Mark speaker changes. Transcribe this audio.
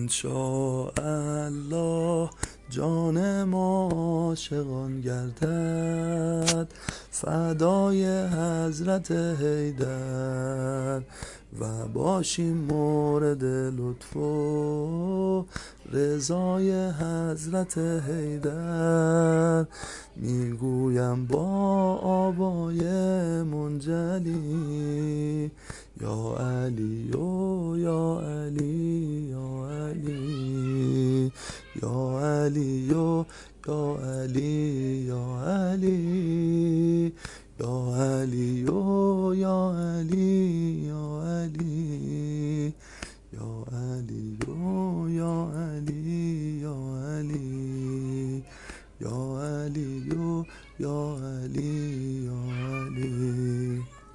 Speaker 1: انشاءالله جان ما عاشقان گردد فدای حضرت حیدر و باشیم مورد لطف و رضای حضرت حیدر. میگویم با آوای منجلی یا علی و یا علی یا علی یا علی و یا علی یا علی یا علی و یا علی یا علی یا علی و یا علی یا علی یا علی و یا علی